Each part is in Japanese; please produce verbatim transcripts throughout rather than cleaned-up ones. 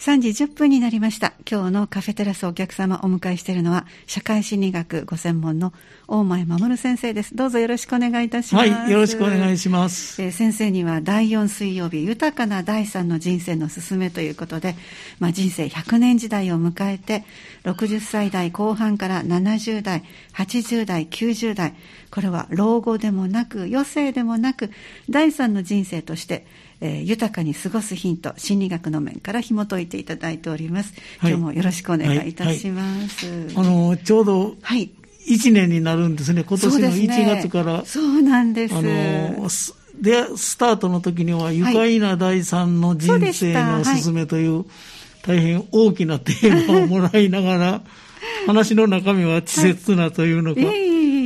さんじじゅっぷんになりました。今日のカフェテラスお客様お迎えしているのは社会心理学ご専門の大前守先生です。どうぞよろしくお願いいたします。 はい、よろしくお願いします。 えー、先生にはだいよん水曜日豊かなだいさんの人生のすすめということで、まあ、人生ひゃくねん時代を迎えてろくじゅっさい代後半からななじゅう代はちじゅう代きゅうじゅう代、これは老後でもなく余生でもなくだいさんの人生としてえー、豊かに過ごすヒント、心理学の面から紐解いていただいております。はい、今日もよろしくお願いいたします。 はいはい、あのちょうどいちねんになるんですね。今年のいちがつから。 そうなんです。 あのでスタートの時には愉快なだいさんの人生のすすめという、はい、大変大きなテーマをもらいながら話の中身は稚拙なというのか、はい、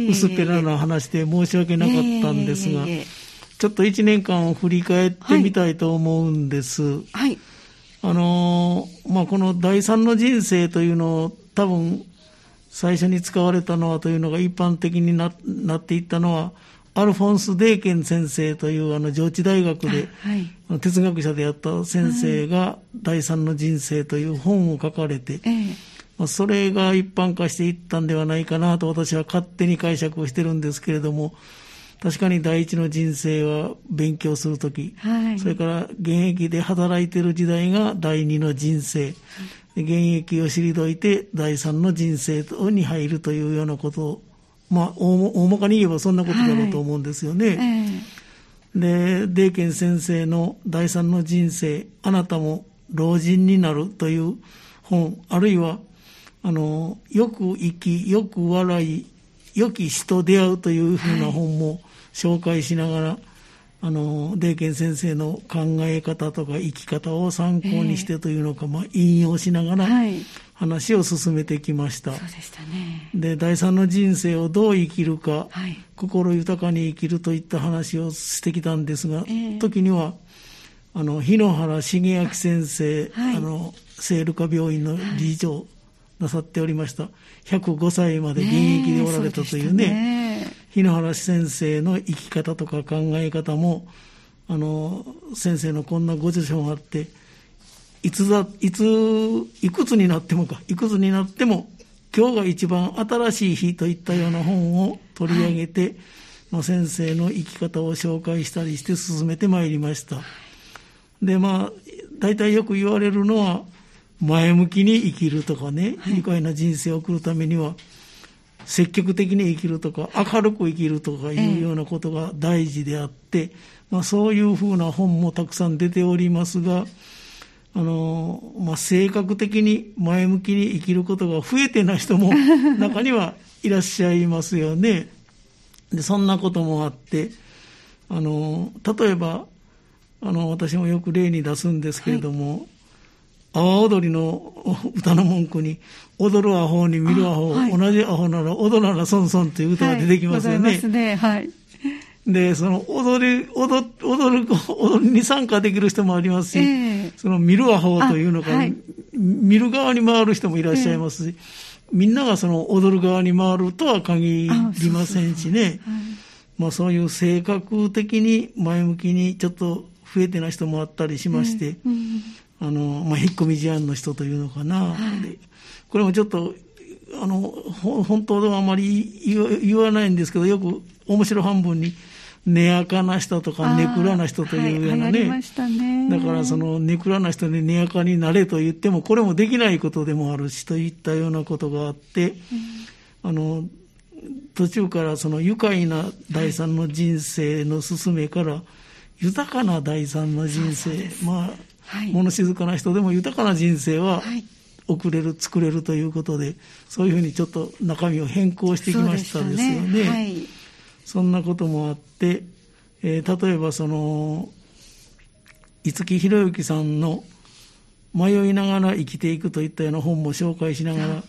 薄っぺらな話で申し訳なかったんですが、えーえーえーちょっといちねんかんを振り返ってみたいと思うんです。はい。はい、あのー、まあ、この第三の人生というのを多分最初に使われたのはというのが一般的に な, なっていったのは、アルフォンス・デーケン先生というあの上智大学で、はい、哲学者であった先生が第三の人生という本を書かれて、はいまあ、それが一般化していったんではないかなと私は勝手に解釈をしてるんですけれども、確かに第一の人生は勉強するとき、はい、それから現役で働いている時代が第二の人生、はい、現役を退いて第三の人生に入るというようなことを、まあ、大まかに言えばそんなことだろうと思うんですよね。はいえー、で、デーケン先生の第三の人生、あなたも老人になるという本、あるいは、あの、よく生き、よく笑い、良き死と出会うというふうな本も、はい紹介しながら、あの、デーケン先生の考え方とか生き方を参考にしてというのか、えー、まあ、引用しながら話を進めてきました。はい、そうでしたね。で、第三の人生をどう生きるか、はい、心豊かに生きるといった話をしてきたんですが、えー、時には、あの、日野原重明先生、はい、あの、聖路加病院の理事長なさっておりました。ひゃくごさいまで現役でおられたというね、日野原先生の生き方とか考え方も、あの、先生のこんなご著書があって、いつだ、いつ、いくつになってもか、いくつになっても、今日が一番新しい日といったような本を取り上げて、はいまあ、先生の生き方を紹介したりして進めてまいりました。で、まあ、大体よく言われるのは、前向きに生きるとかね、はい、愉快な人生を送るためには、積極的に生きるとか明るく生きるとかいうようなことが大事であって、ええまあ、そういうふうな本もたくさん出ておりますが、あの、まあ、性格的に前向きに生きることが増えてない人も中にはいらっしゃいますよね。でそんなこともあって、あの例えばあの私もよく例に出すんですけれども、はい阿波踊りの歌の文句に踊るアホに見るアホ、はい、同じアホなら踊らな損損という歌が出てきますよね。はい、ございますね。はい。で、その踊り、踊、踊る、踊りに参加できる人もありますし、えー、その見るアホというのか、はい、見る側に回る人もいらっしゃいますし、えー、みんながその踊る側に回るとは限りませんしね。そうそうそうはい、まあそういう性格的に前向きにちょっと増えてない人もあったりしまして、えーうんあの、まあ、引っ込み思案の人というのかな。はい、でこれもちょっと、あの、ほ本当ではあまり言わ、言わないんですけど、よく面白半分に、根やかな人とか、根暗な人というようなね。はい、ましたね。だからその、根暗な人に根やかになれと言っても、これもできないことでもあるし、といったようなことがあって、うん、あの、途中からその愉快な第三の人生の進めから、豊かな第三の人生、まあ、はい、物静かな人でも豊かな人生は送れる、作れるということで、そういうふうにちょっと中身を変更してきましたですよね。はい、そんなこともあって、えー、例えばその五木ひろゆきさんの迷いながら生きていくといったような本も紹介しながら、はい、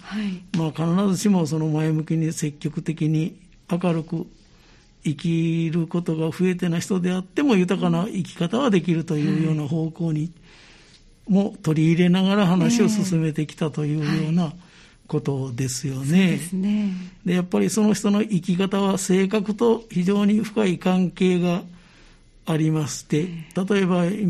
まあ必ずしもその前向きに積極的に明るく生きることが増えてない人であっても豊かな生き方はできるというような方向にも取り入れながら話を進めてきたというようなことですよね。そうですね。で、やっぱりその人の生き方は性格と非常に深い関係がありまして、例えば今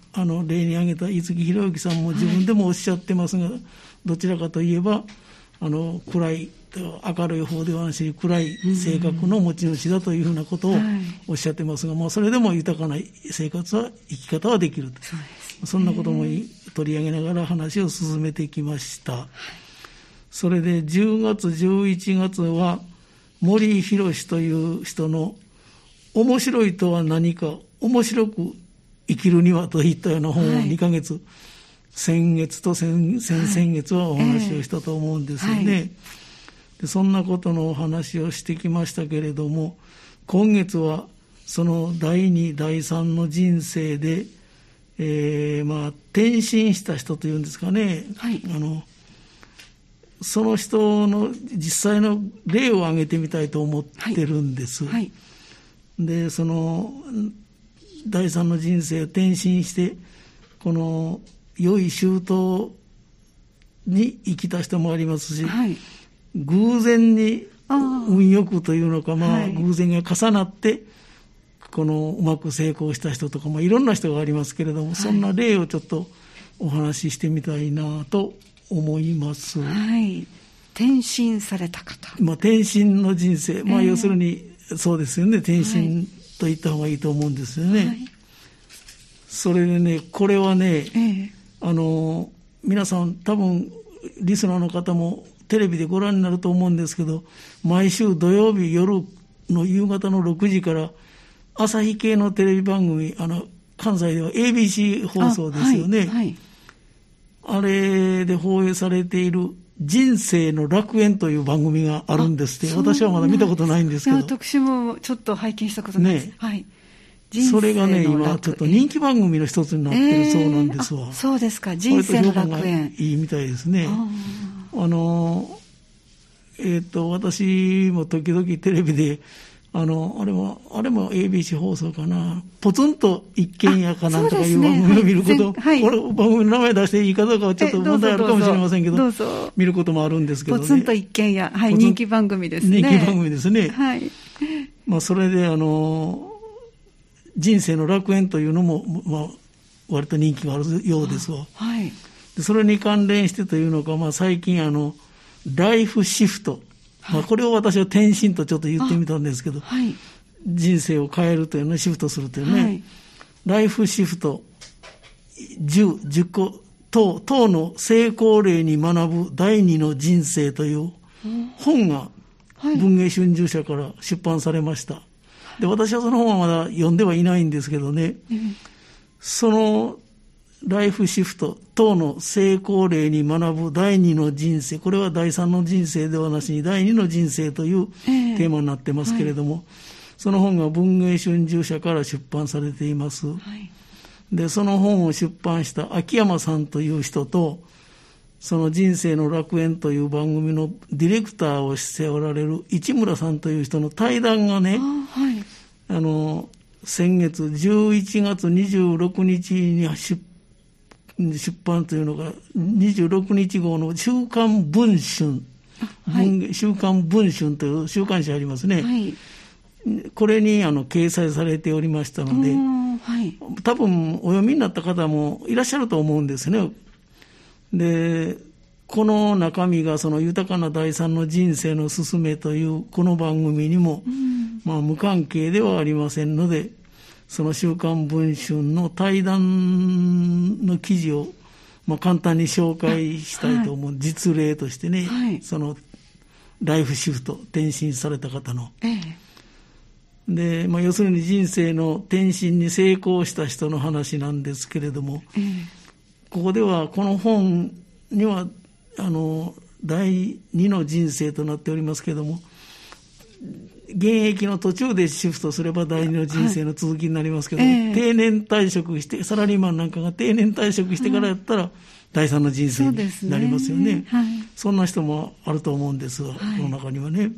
あの例に挙げた五木ひろゆきさんも自分でもおっしゃってますが、はい、どちらかといえばあの暗い明るい方ではなし暗い性格の持ち主だというふうなことをおっしゃってますが、まあ、それでも豊かな生活は生き方はできると、 そうですね、そんなことも取り上げながら話を進めてきました、はい、それでじゅうがつじゅういちがつは森博という人の面白いとは何か面白く生きるにはといったような本をにかげつ、はい、先月と 先, 先々月はお話をしたと思うんですよね、はいえーはい、でそんなことのお話をしてきましたけれども、今月はそのだいにだいさんの人生で、えーまあ、転身した人というんですかね、はい、あのその人の実際の例を挙げてみたいと思ってるんです、はいはい、でそのだいさんの人生を転身してこの良い周到に生きた人もありますし、はい、偶然に運よくというのか、まあ、偶然が重なってこのうまく成功した人とか、まあ、いろんな人がありますけれども、はい、そんな例をちょっとお話ししてみたいなと思います、 はい、転身された方、 まあ、転身の人生、まあ、要するにそうですよね、転身と言った方がいいと思うんですよね、はい、それでねこれはね、えー、あの皆さん多分リスナーの方もテレビでご覧になると思うんですけど、毎週土曜日夜の夕方のろくじから朝日系のテレビ番組、あの関西では エービーシー 放送ですよね、あ、はいはい、あれで放映されている人生の楽園という番組があるんですって。私はまだ見たことないんですけど。いや私もちょっと拝見したことないです、ね、はい、 それがね今ちょっと人気番組の一つになってるそうなんですわ、 えー、そうですか。人生の楽園いいみたいですね。あのえー、と私も時々テレビであのあれもあれも エービーシー 放送かな、ポツンと一軒家かなんとかいう番組を見ること、はい、これ番組の名前出していいかどうかはちょっと問題あるかもしれませんけど、どうぞどうぞ見ることもあるんですけどね。 ポツンと一軒家、はい、人気番組ですね。 人気番組ですね、 はい、 まあ、それであの人生の楽園というのも、まあ、割と人気があるようですわ、はい、でそれに関連してというのか、まあ、最近あのライフシフト、まあ、これを私は転身とちょっと言ってみたんですけど、はい、人生を変えるというね、シフトするというね、はい、ライフシフトじゅう、じゅっこ等、等の成功例に学ぶ第二の人生という本が文藝春秋社から出版されました、はい、で私はその本はまだ読んではいないんですけどね、うん、そのライフシフト等の成功例に学ぶ第二の人生、これは第三の人生ではなしに第二の人生というテーマになってますけれども、えーはい、その本が文藝春秋社から出版されています、はい、でその本を出版した秋山さんという人と、その人生の楽園という番組のディレクターをしておられる市村さんという人の対談がね、あ、はい、あの先月じゅういちがつにじゅうろくにちに出出版というのがにじゅうろくにち号の週刊文春、はい、週刊文春という週刊誌ありますね、はい、これにあの掲載されておりましたので、はい、多分お読みになった方もいらっしゃると思うんですね。でこの中身がその豊かな第三の人生のすすめというこの番組にも、うん、まあ、無関係ではありませんので、その週刊文春の対談の記事を、まあ、簡単に紹介したいと思う、はい、実例としてね、はい、そのライフシフト転身された方の、ええ、で、まあ、要するに人生の転身に成功した人の話なんですけれども、ええ、ここではこの本にはあの第二の人生となっておりますけれども、現役の途中でシフトすれば第二の人生の続きになりますけど、はい、えー、定年退職してサラリーマンなんかが定年退職してからやったら、はい、第三の人生になりますよね。 そ, ね、はい、そんな人もあると思うんですが、はい、この中にはね。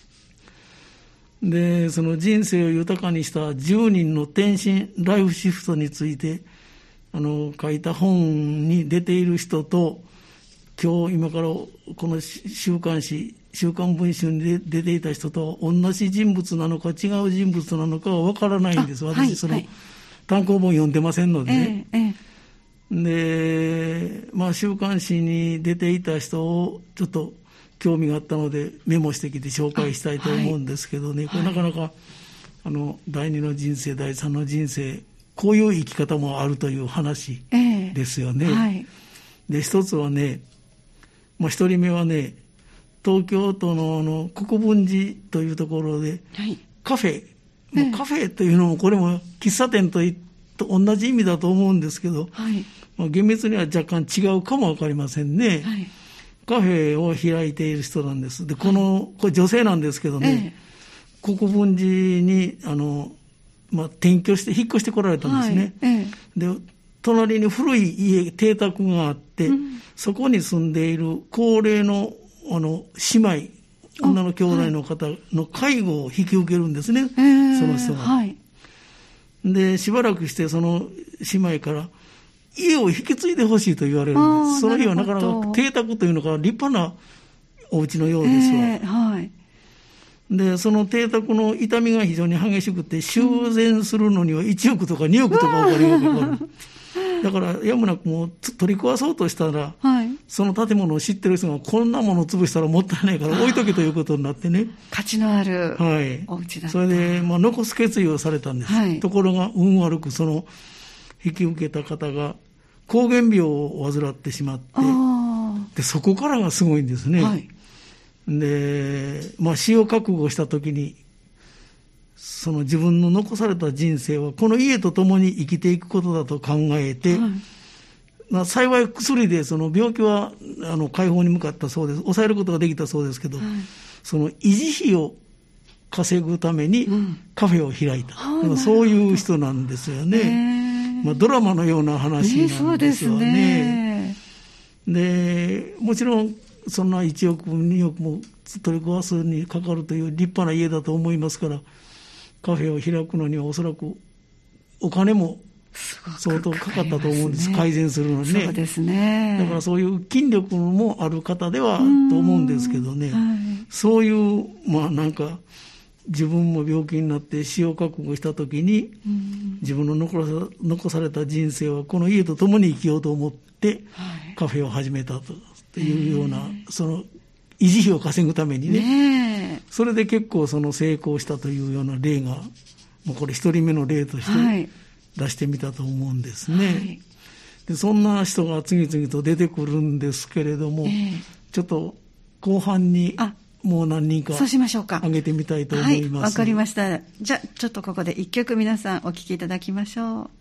でその人生を豊かにしたじゅうにんの転身ライフシフトについてあの書いた本に出ている人と、今日今からこの週刊誌週刊文春に出ていた人と同じ人物なのか違う人物なのかは分からないんです。私、はい、その、はい、 単行本読んでませんのでね、 ええで、まあ、週刊誌に出ていた人をちょっと興味があったのでメモしてきて紹介したいと思うんですけどね、はい、これなかなか、はい、あの第二の人生第三の人生こういう生き方もあるという話ですよね、えーはい、で一つはね、まあ、一人目はね東京都 の, の国分寺というところで、はい、カフェ、えー、カフェというのもこれも喫茶店といってと同じ意味だと思うんですけど、はいまあ、厳密には若干違うかも分かりませんね、はい、カフェを開いている人なんです。でこの、はい、これ女性なんですけどね、ええ、国分寺にあの、まあ、転居して引っ越してこられたんですね、はいええ、で隣に古い家邸宅があって、うん、そこに住んでいる高齢 の, あの姉妹女の兄弟の方の介護を引き受けるんですね、はい、その人が、はいでしばらくしてその姉妹から家を引き継いでほしいと言われるんです。その家はなかなか邸宅というのが立派なお家のようですわ、えーはい、でその邸宅の傷みが非常に激しくて修繕するのにはいちおくとかにおくとかお金がかかるだからやむなくもう取り壊そうとしたら、はい、その建物を知ってる人がこんなものを潰したらもったいないから置いとけということになってね価値のあるお家だった、 はい、それで、まあ、残す決意をされたんです、はい、ところが運悪くその引き受けた方が膠原病を患ってしまってでそこからがすごいんですね、はい、で、まあ、死を覚悟した時にその自分の残された人生はこの家と共に生きていくことだと考えて、はいまあ、幸い薬でその病気はあの解放に向かったそうです。抑えることができたそうですけど、はい、その維持費を稼ぐためにカフェを開いた、うん、そういう人なんですよね、まあ、ドラマのような話なんですよね、えー、で, でもちろんそんないちおくにおくも取り壊すにかかるという立派な家だと思いますからカフェを開くのにはおそらくお金も相当かかったと思うんです、ね、改善するのにね。 そうですね。 だからそういう筋力もある方ではと思うんですけどね、はい、そういうまあなんか自分も病気になって死を覚悟したときに自分の残さ、残された人生はこの家と共に生きようと思ってカフェを始めたというような、はい、その維持費を稼ぐために ね, ねそれで結構その成功したというような例がもうこれ一人目の例として出してみたと思うんですね、はい、でそんな人が次々と出てくるんですけれども、えー、ちょっと後半にもう何人か挙げてみたいと思います。 はい、わかりました。じゃあちょっとここで一曲皆さんお聴きいただきましょう。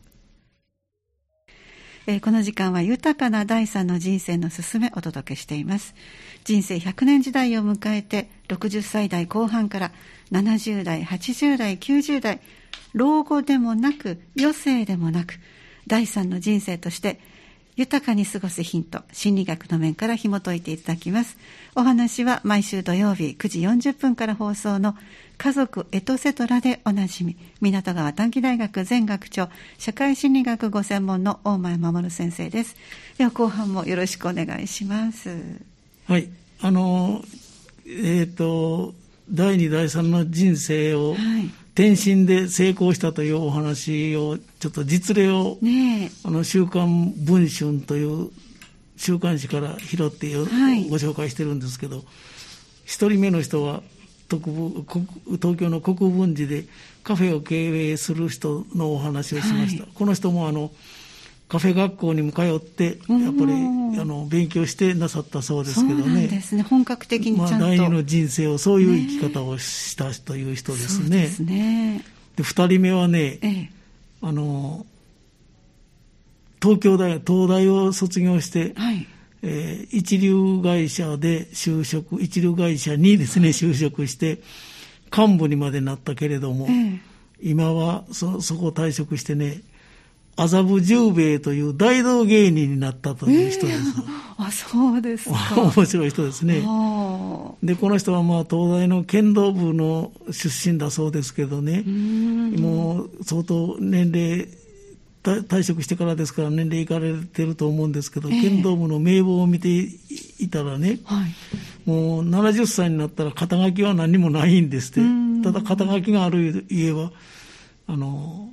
えー、この時間は豊かな第三の人生のすすめお届けしています。人生ひゃくねん時代を迎えてろくじゅっさい代後半からななじゅう代はちじゅう代きゅうじゅう代老後でもなく余生でもなく第三の人生として豊かに過ごすヒント、心理学の面から紐解いていただきます。お話は毎週土曜日くじよんじゅっぷんから放送の家族エトセトラでおなじみ港川短期大学前学長社会心理学ご専門の大前守先生です。では後半もよろしくお願いします。 はい、あのえっ、ー、と第二第三の人生を、はい、転身で成功したというお話をちょっと実例を、ね、あの週刊文春という週刊誌から拾って、はい、ご紹介してるんですけど一人目の人は特部東京の国分寺でカフェを経営する人のお話をしました、はい、この人もあのカフェ学校にも通ってやっぱりあの勉強してなさったそうですけどね。そうなんですね。 本格的にちゃんと、まあ、 第二の人生をそういう生き方をしたという人ですね。そうですね。で二人目はね、ええ、あの東京大東大を卒業して、はいえー、一流会社で就職一流会社にですね就職して幹部にまでなったけれども、ええ、今は そ, そこを退職してね麻布十兵衛という大道芸人になったという人です、えー、 あそうですか面白い人ですね。でこの人はまあ東大の剣道部の出身だそうですけどねもう相当年齢退職してからですから年齢いかれてると思うんですけど、えー、剣道部の名簿を見ていたらね、はい、もうななじゅっさいになったら肩書きは何もないんですって。ただ肩書きがある家はあの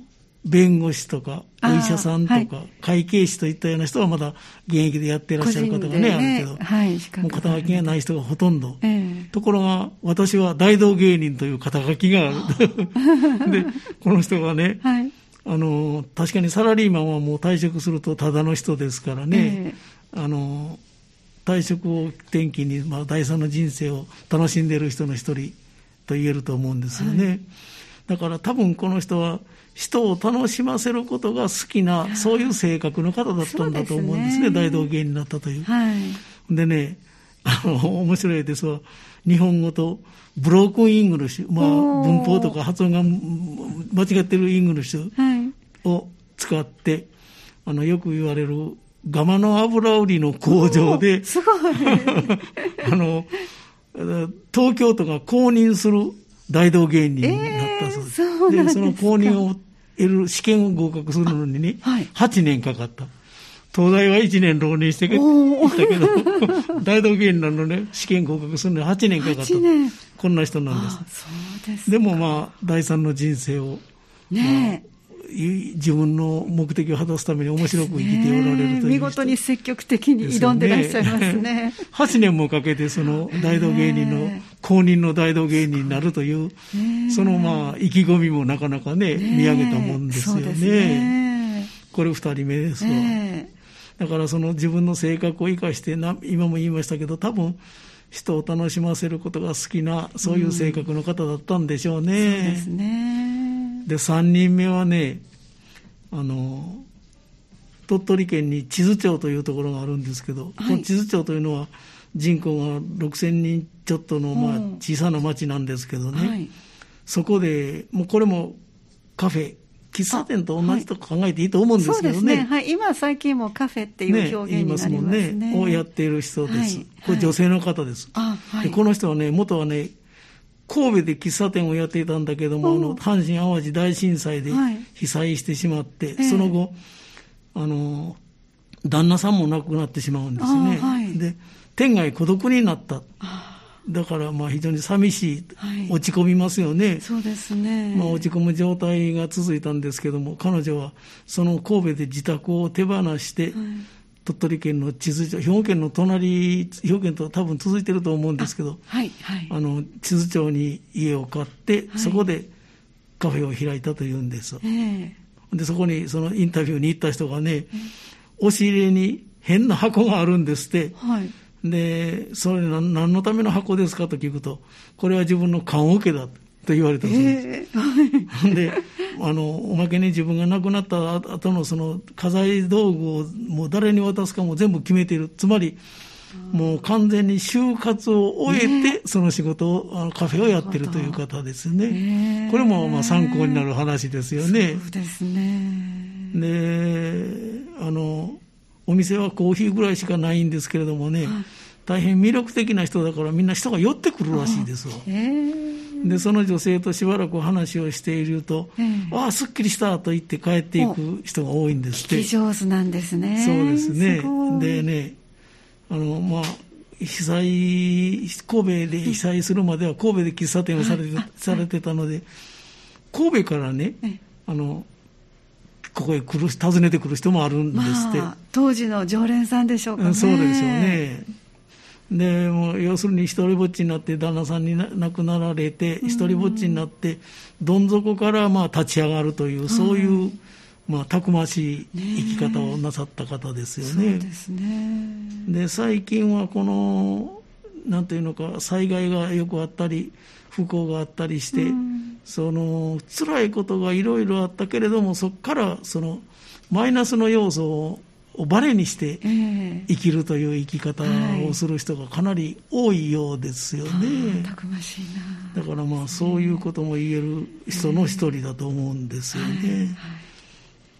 弁護士とかお医者さんとか、 はい、 会計士といったような人はまだ現役でやっていらっしゃる方が ね, ねあるけど、 はい、 もう肩書きがない人がほとんど、 えー、 ところが私は大道芸人という肩書きがあるでこの人がね、はい、あの確かにサラリーマンはもう退職するとただの人ですからね、えー、あの退職を転機に、まあ、第三の人生を楽しんでいる人の一人と言えると思うんですよね、はい、だから多分この人は人を楽しませることが好きなそういう性格の方だったんだと思うんですね、大道芸人になったという、はい、でね、あの面白いですわ、日本語とブロークンイングリッシュ、まあ、文法とか発音が間違ってるイングリッシュを使って、はい、あのよく言われるガマの油売りの工場で、 すごいあの東京都が公認する大道芸人になったそうです。 えー、そうなんですか。 で、その公認を得る試験を合格するのにね、はい、はちねんかかった。東大はいちねん浪人してきたけど、大道芸人なのね、試験合格するのにはちねんかかった。こんな人なんです。 あ、そうですか。 でもまあ、第三の人生を、ねえ、まあ自分の目的を果たすために面白く生きておられるという、 見事に積極的に挑んでらっしゃいますね。 はちねんもかけてその大道芸人の公認の大道芸人になるというそのまあ意気込みもなかなかね見上げたもんですよ ね, ですね。これふたりめですわ。だからその自分の性格を生かしてな、今も言いましたけど、多分人を楽しませることが好きなそういう性格の方だったんでしょうね、うん、そうですね。でさんにんめはね、あの鳥取県に智頭町というところがあるんですけど、はい、この智頭町というのは人口がろくせんにんちょっとのまあ小さな町なんですけどね、はい、そこでもうこれもカフェ喫茶店と同じと考えていいと思うんですけどね、はい、そうですね、はい、 今最近もカフェっていう表現になりますね、言いますもんね、をやっている人です、はい、これ女性の方です、はい、でこの人はね元はね神戸で喫茶店をやっていたんだけども、あの阪神・淡路大震災で被災してしまって、はい、その後、えー、あの旦那さんも亡くなってしまうんですね、はい、で天涯孤独になった。だからまあ非常に寂しい、はい、落ち込みますよね。 そうですね、 まあ、落ち込む状態が続いたんですけども、彼女はその神戸で自宅を手放して、はい、鳥取県の智頭町、兵庫県の隣、兵庫県と多分続いてると思うんですけど、 はいはい、 あの智頭町に家を買って、はい、そこでカフェを開いたというんです、えー、でそこにそのインタビューに行った人がね、えー、押し入れに変な箱があるんですって、はい、でそれ何何のための箱ですかと聞くと、これは自分の棺桶だと言われたそうです、えー、であのおまけに自分が亡くなった後のその家財道具をもう誰に渡すかも全部決めている。つまりもう完全に就活を終えてその仕事を、あのカフェをやっているという方ですね、えー、これもまあ参考になる話ですよね。 そうですね。 であのお店はコーヒーぐらいしかないんですけれどもね、大変魅力的な人だからみんな人が寄ってくるらしいですわ。えー、でその女性としばらく話をしていると、えー、ああすっきりしたと言って帰っていく人が多いんですって。 聞き上手なんですね。 そうですね。でね、あのまあ被災神戸で被災するまでは神戸で喫茶店をされて、されてたので、神戸からね、あのここへ来る訪ねてくる人もあるんですって、まあ、 当時の常連さんでしょうかね。 そうですよね。でもう要するに一人ぼっちになって旦那さんに亡くなられて一人ぼっちになってどん底からまあ立ち上がるという、そういうまあたくましい生き方をなさった方ですよね。 そうですね。 で最近はこのなんていうのか、災害がよくあったり不幸があったりして、うん、その辛いことがいろいろあったけれども、そこからそのマイナスの要素ををバネにして生きるという生き方をする人がかなり多いようですよね、えーはい、 たくましいな。 だからまあそういうことも言える人の一人だと思うんですよね、えーはいはい、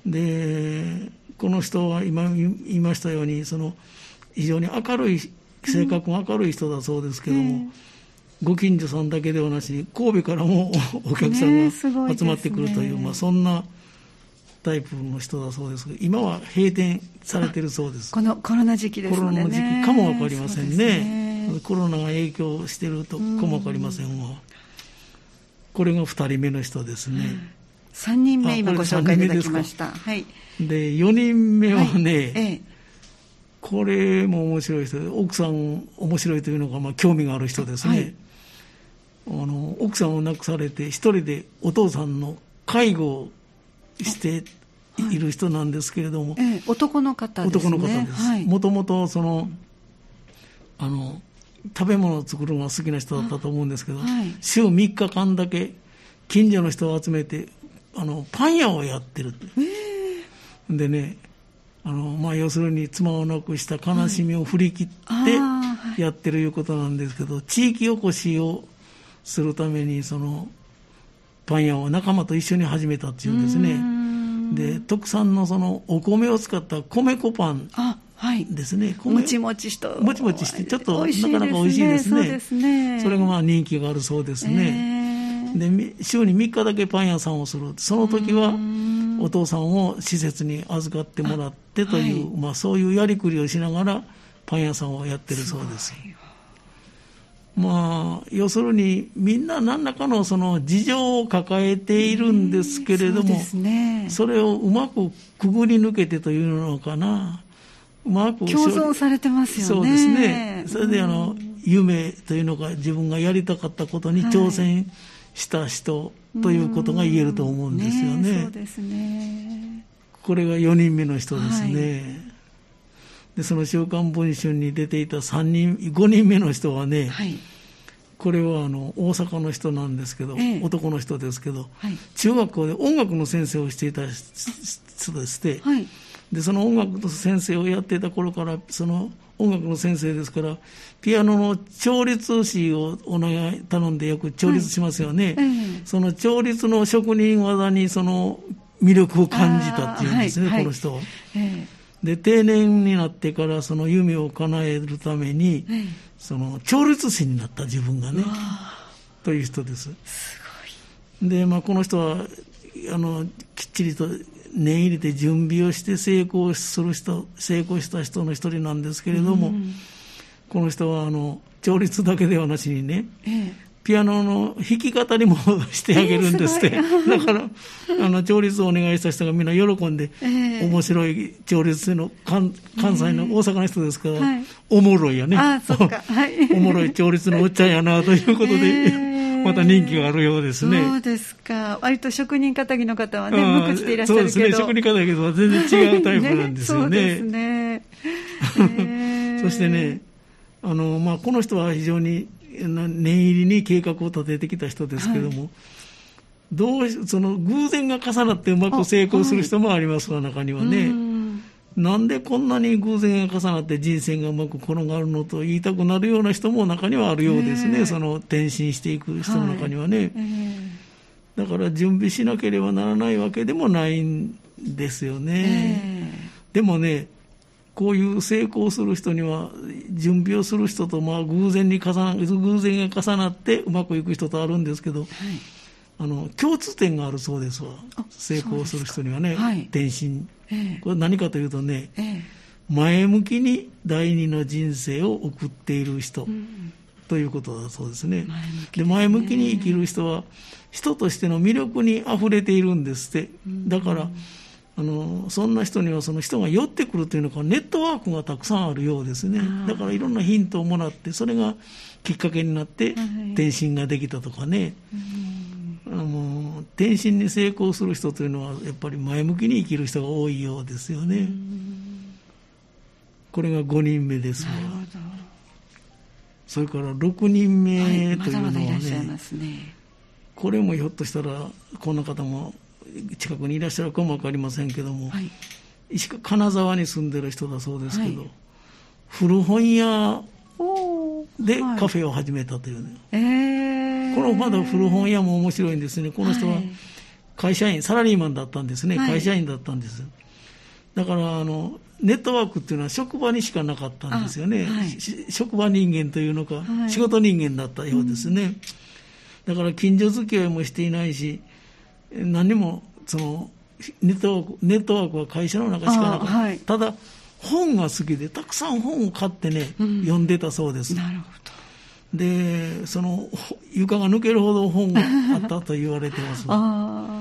でこの人は今言いましたようにその非常に明るい性格が明るい人だそうですけども、うんえー、ご近所さんだけではなし神戸からもお客さんが集まってくるという、ねまあ、そんなタイプの人だそうですが、今は閉店されているそうです。 このコロナ時期ですのでね。 コロナの時期かも分かりません ね, ねコロナが影響しているとかも分かりませんわ。これがふたりめの人ですね、 さんにんめ今ご紹介いただきました。はい。 で、よにんめはね、はい、ええ、これも面白い人で、奥さん面白いというのが、まあ、興味がある人ですね。はい、あの奥さんを亡くされて、一人でお父さんの介護をしている人なんですけれども、 はいええ、男の方ですね。 男の方です。もともとその、あの、食べ物を作るのが好きな人だったと思うんですけど、はい、週みっかかんだけ近所の人を集めてあのパン屋をやってるって、えー、でねあの、まあ、要するに妻を亡くした悲しみを振り切ってやってるいうことなんですけど、はい、地域おこしをするためにそのパン屋を仲間と一緒に始めたっていうんですね。で特産のそのお米を使った米粉パンですね。 はい、もちもちしともちもちしてちょっとなかなか美味しいですね。 そうですね。 それがまあ人気があるそうですね。えー、で週にみっかだけパン屋さんをする。その時はお父さんを施設に預かってもらってという、はい、まあ、そういうやりくりをしながらパン屋さんをやってるそうです。まあ、要するにみんな何らかのその事情を抱えているんですけれども、 そ, ね、それをうまくくぐり抜けてというのかな、うまく共存されてますよね。 そうですね。それであの夢というのが自分がやりたかったことに挑戦した人ということが言えると思うんですよね。 ね、そうですね。 これがよにんめの人ですね。はい、でその週刊文春に出ていたさんにんごにんめの人はね、はい、これはあの大阪の人なんですけど、ええ、男の人ですけど、はい、中学校で音楽の先生をしていた人でして、はい、でその音楽の先生をやっていた頃からその音楽の先生ですからピアノの調律師をお願い頼んでよく調律しますよね。はい、ええ、その調律の職人技にその魅力を感じたっていうんですね、はい、この人は。ええで定年になってからその夢を叶えるために、はい、その調律師になった自分がねという人です。 すごい。で、まあ、この人はあのきっちりと念入れて準備をして成功する人成功した人の一人なんですけれども、うん、この人はあの調律だけではなしにね、ええピアノの弾き語りもしてあげるんですって、えー、だからあの調律をお願いした人がみんな喜んで、えー、面白い調律の 関, 関西の大阪の人ですから、えーはい、おもろいやね。 あ、そっか、はい、 おもろい調律のおっちゃんやなということで、えー、また人気があるようですね。 そうですか。割と職人気質の方はね無口でいらっしゃるけど、 そうですね、職人気質は全然違うタイプなんですよね。 ね、そうですね。えー、 そしてね、あの、まあ、この人は非常に念入りに計画を立ててきた人ですけども、はい、どうその偶然が重なってうまく成功する人もありますわ、はい、中にはね。んなんでこんなに偶然が重なって人生がうまく転がるのと言いたくなるような人も中にはあるようですね、その転身していく人の中にはね、はい、だから準備しなければならないわけでもないんですよね。でもね、こういう成功する人には準備をする人とまあ偶然に重な偶然が重なってうまくいく人とあるんですけど、はい、あの共通点があるそうですわ。成功する人にはね、はい、転身、えー、これ何かというとね、えー、前向きに第二の人生を送っている人、うん、ということだそうですね。前向きですね。で、前向きに生きる人は人としての魅力にあふれているんですって。だから、うんあのそんな人にはその人が寄ってくるというのかネットワークがたくさんあるようですね。だからいろんなヒントをもらってそれがきっかけになって転身ができたとかね、はい、あの転身に成功する人というのはやっぱり前向きに生きる人が多いようですよね。これがごにんめですわ。なるほど。それからろくにんめというのはね、はい、まだまだいらっしゃいますね。これもひょっとしたらこんな方も近くにいらっしゃるかも分かりませんけども、はい、石川金沢に住んでる人だそうですけど、はい、古本屋でカフェを始めたというね、はい、このまだ古本屋も面白いんですね。この人は会社員、サラリーマンだったんですね、はい、会社員だったんです。だからあのネットワークっていうのは職場にしかなかったんですよね、はい、職場人間というのか、はい、仕事人間だったようですね、うん、だから近所付き合いもしていないし何もそのネットワーク、ネットワークは会社の中しかなかった、はい、ただ本が好きでたくさん本を買ってね、うん、読んでたそうです。 なるほど。でその床が抜けるほど本があったと言われてます。あ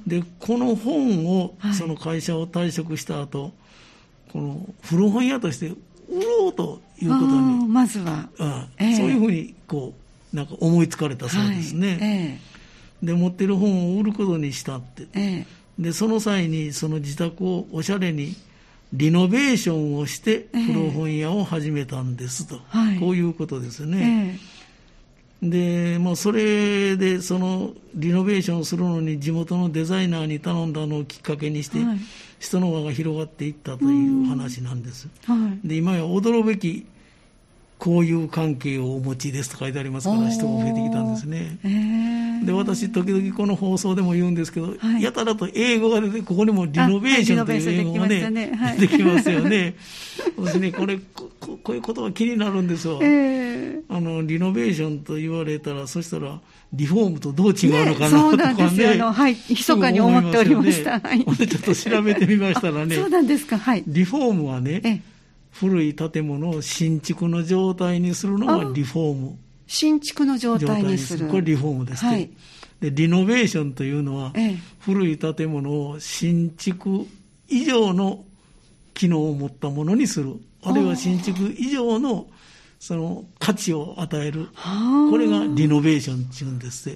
でこの本を、はい、その会社を退職した後、この古本屋として売ろうということにまずは、 ああえー、そういうふうにこうなんか思いつかれたそうですね、はいえー、で持ってる本を売ることにしたって、えー、でその際にその自宅をおしゃれにリノベーションをして古本屋を始めたんですと、えー、こういうことですね、えー、で、まあ、それでそのリノベーションをするのに地元のデザイナーに頼んだのをきっかけにして、はい、人の輪が広がっていったという話なんです、はい、で今や驚くべき交友関係をお持ちですと書いてありますから人が増えてきたんですね、えー、で私時々この放送でも言うんですけど、はい、やたらと英語が出てここにもリノベーションという英語がね、はい、出てきますよね私ねこれ こ, こういうことが気になるんですよ、えー、あのリノベーションと言われたらそしたらリフォームとどう違うのかなとかね、そうなんですよ、あの、はい、密かに思っておりました、ね、はい、ちょっと調べてみましたらねそうなんですか、はい、 リフォームはね、え古い建物を新築の状態にするのがリフォーム。 新築の状態にする。 これリフォームですね、はい、でリノベーションというのは、ええ、古い建物を新築以上の機能を持ったものにする、あるいは新築以上のその価値を与える、これがリノベーションっていうんですって。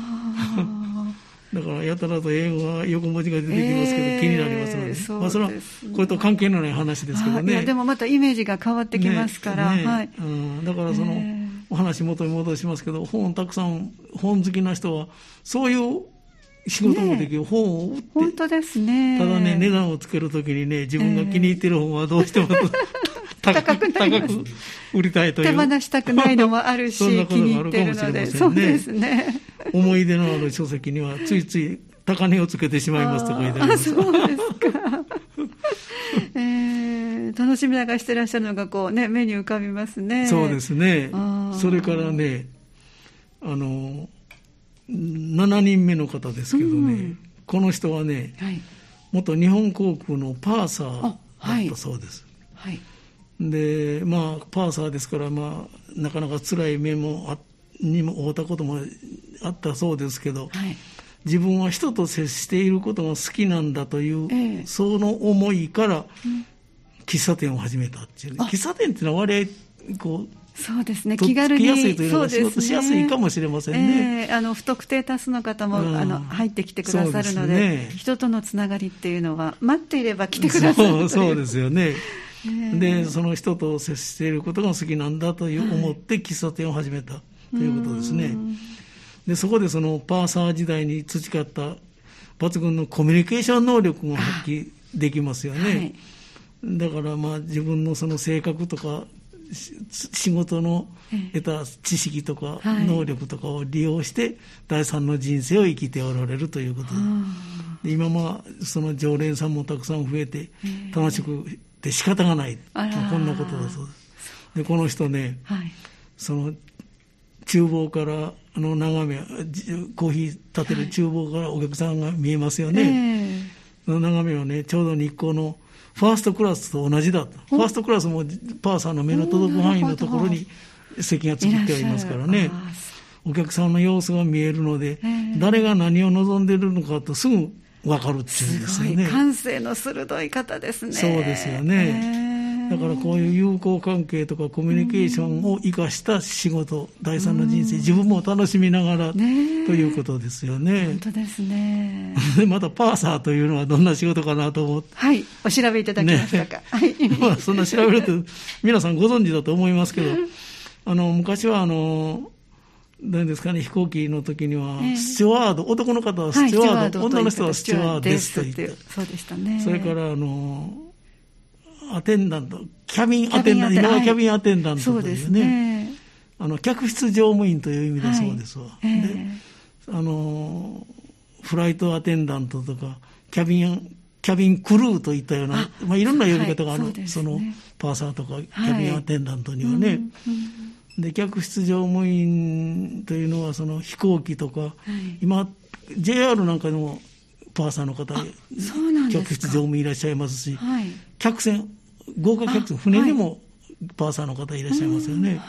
だからやたらと英語が横文字が出てきますけど、えー、気になりますので、そうですね、まあ、それはこれと関係のない話ですけどね。 いやでもまたイメージが変わってきますから、ねね、はいうん、 だからその、えー、お話元に戻しますけど、本たくさん本好きな人はそういう仕事もできる、ね、本を売って本当ですね。 ただね値段をつけるときにね自分が気に入ってる本はどうしても、えー高くなります。 高く売りたいという手放したくないのもあるしそんなことがあるかもしれませんね。 そうですね。 思い出のある書籍にはついつい高値をつけてしまいますと書いてあります。 あ、そうですか、えー、楽しみながらしてらっしゃるのがこう、ね、目に浮かびますね。 そうですね。それからねあのななにんめの方ですけどね、うん、この人はね、はい、元日本航空のパーサーだったそうです。はいはいでまあ、パーサーですから、まあ、なかなか辛い目もあにも遭ったこともあったそうですけど、はい、自分は人と接していることが好きなんだという、ええ、その思いから喫茶店を始めたっていう、ね、喫茶店っていうのは割合こうそうですね、気軽にとっつきやすいというのが仕事しやすいかもしれませんね。 えー、あの不特定多数の方も、うん、あの入ってきてくださるの で, で、ね、人とのつながりっていうのは待っていれば来てくださるという。 そうですよね。でその人と接していることが好きなんだという思って喫茶店を始めたということですね。でそこでそのパーサー時代に培った抜群のコミュニケーション能力が発揮できますよね、はい、だからまあ自分のその性格とか仕事の得た知識とか能力とかを利用して第三の人生を生きておられるということで、今まあその常連さんもたくさん増えて楽しくで仕方がない、こんなことだそうです。でこの人ね、はい、その厨房からあの眺めコーヒー立てる厨房からお客さんが見えますよね、はいえー、その眺めはねちょうど日光のファーストクラスと同じだと。ファーストクラスもパーさんの目の届く範囲のところに席が作ってありますからね、お客さんの様子が見えるので、えー、誰が何を望んでいるのかとすぐ分かるっていうんですよね。 すごい感性の鋭い方ですね。 そうですよね、えー、だからこういう友好関係とかコミュニケーションを生かした仕事、第三の人生、自分も楽しみながらということですよね。 本当ですねまたパーサーというのはどんな仕事かなと思って、 はい、お調べいただきましたか、ねまあ、そんな調べると皆さんご存知だと思いますけどあの昔はあの何ですかね、飛行機の時にはスチュワード、えー、男の方はスチュワード、はい、女の人はスチュワーデスと言って、 そうでしたね。 それからあのアテンダント、キャビンアテンダント、今はキャビンアテンダントというね、はい、そうですね、あの客室乗務員という意味だそうですわ、はいえー、であのフライトアテンダントとかキャビンキャビンクルーといったような、まあ、いろんな呼び方がある、はい そ, ね、そのパーサーとかキャビンアテンダントにはね、はいうんうん、で客室乗務員というのはその飛行機とか、はい、今 ジェイアール なんかでもパーサーの方客室乗務員いらっしゃいますし、はい、客船豪華客船船でもパーサーの方いらっしゃいますよね、はい、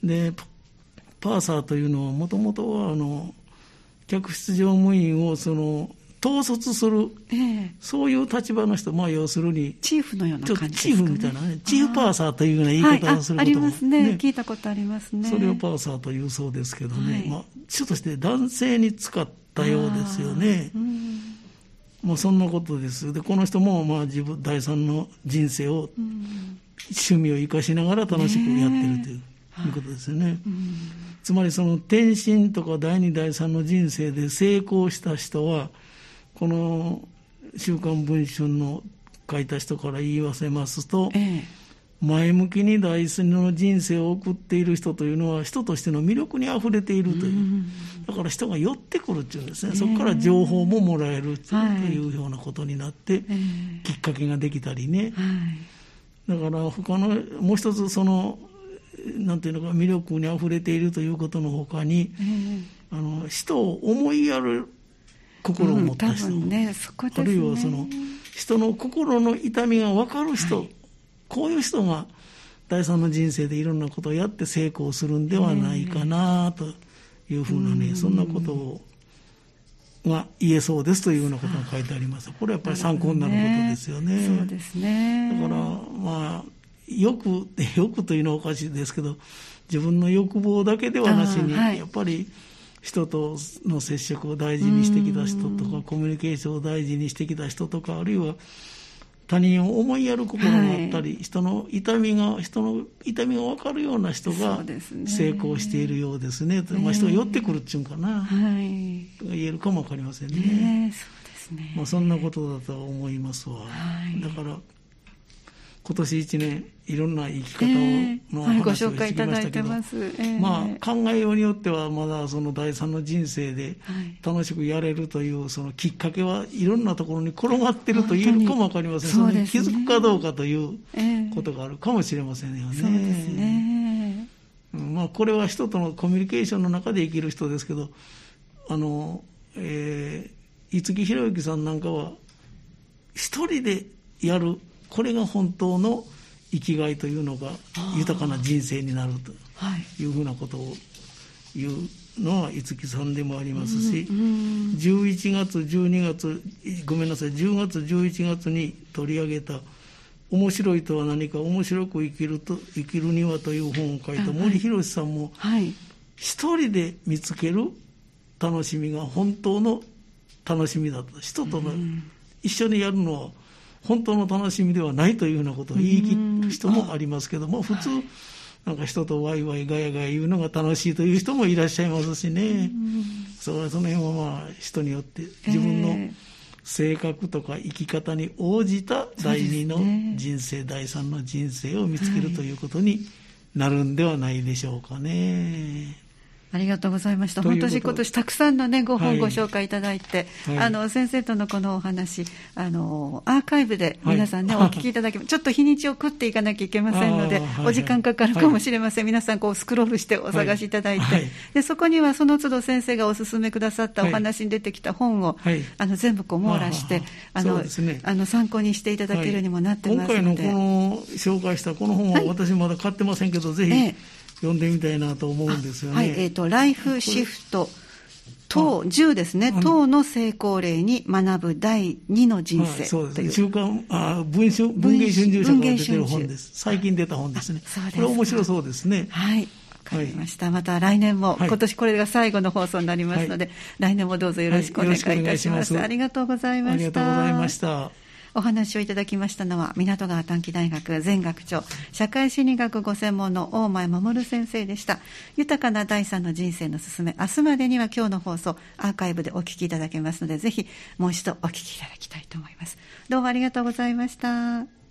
でパーサーというのはもともとはあの客室乗務員をその統率する、えー、そういう立場の人、まあ、要するにチーフのような感じですかね。 チーフみたいなね、チーフパーサーというような言い方をすることも、 はい、あ, ありますね、ね、聞いたことありますね。 それをパーサーというそうですけどね、はい、まあ、主として男性に使ったようですよね。うん、もうそんなことです。でこの人もまあ自分第三の人生を、うん、趣味を生かしながら楽しくやってるという、ね、いうことですよね。うん、つまりその転身とか第二第三の人生で成功した人は、この週刊文春の書いた人から言い言わせますと、ええ、前向きに第三の人生を送っている人というのは人としての魅力にあふれているという、うん、だから人が寄ってくるっていうんですね、えー、そこから情報ももらえるというようなことになって、はい、きっかけができたりね、はい、だから他のもう一つそのなんていうのか魅力にあふれているということのほかに、えー、あの人を思いやる心を持った人、うんね、そこですね、あるいはその人の心の痛みが分かる人、はい、こういう人が第三の人生でいろんなことをやって成功するんではないかなというふうなね、えー、そんなことをが言えそうですというようなことが書いてあります。これはやっぱり参考になることですよね。 そうですね。 だからまあよくよくというのはおかしいですけど、自分の欲望だけではなしに、はい、やっぱり人との接触を大事にしてきた人とか、コミュニケーションを大事にしてきた人とか、あるいは他人を思いやる心があったり、はい、人の痛みが人の痛みが分かるような人が成功しているようですね。まあ、人が寄ってくるっていうんかな、はい、言えるかも分かりませんね。 ね、そうですね。 まあ、そんなことだと思いますわ。はい、だから今年一年いろんな生き方を、えーの話をしてきましたけど、はい、ご紹介いただいてます。えー、まあ、考えようによってはまだその第三の人生で楽しくやれるというそのきっかけはいろんなところに転がっていると言えるかもわかりません。それに気づくかどうかということがあるかもしれませんよね。 そうですね。 まあ、これは人とのコミュニケーションの中で生きる人ですけど、あの、えー、五木ひろゆきさんなんかは一人でやる、これが本当の生きがいというのが豊かな人生になるというふうなことを言うのは五木さんでもありますし、うんうん、じゅういちがつじゅうにがつごめんなさいじゅうがつじゅういちがつに取り上げた面白いとは何か、面白く生きると生きるにはという本を書いた森博さんも、はい、一人で見つける楽しみが本当の楽しみだと、人との一緒にやるのは本当の楽しみではないというようなことを言い切る人もありますけども、普通なんか人とワイワイガヤガヤ言うのが楽しいという人もいらっしゃいますしね、その辺はまあ人によって自分の性格とか生き方に応じた第二の人生、第三の人生を見つけるということになるんではないでしょうかね。 ありがとうございました。本当に今年たくさんの、ね、ご本ご紹介いただいて、はいはい、あの先生とのこのお話、あのアーカイブで皆さんね、はい、お聞きいただき、ちょっと日にちを食っていかなきゃいけませんので、はい、お時間かかるかもしれません、はい、皆さんこうスクロールしてお探しいただいて、はい、でそこにはその都度先生がお勧めくださったお話に出てきた本を、はい、あの全部こう網羅して、あの、ね、あの参考にしていただけるようにもなってますので、 今回のこの紹介したこの本は私まだ買ってませんけど、ぜひ、ええ読んでみたいなと思うんですよね。 はい、えっ、ー、と、ライフシフト、等、じゅうですね、等の成功例に学ぶ第二の人生という。 そうですね。週刊、あ、文春、文藝春秋社から出てる本です。最近出た本ですね。そうです。これ面白そうですね。 はい。わかりました。また来年も、はい、今年これが最後の放送になりますので、はい、来年もどうぞよろしくお願いいたします。はい、ありがとうございました。ありがとうございました。 お話をいただきましたのは、港川短期大学前学長、社会心理学ご専門の大前守先生でした。豊かな第三の人生のすすめ、明日までには今日の放送アーカイブでお聞きいただけますので、ぜひもう一度お聞きいただきたいと思います。どうもありがとうございました。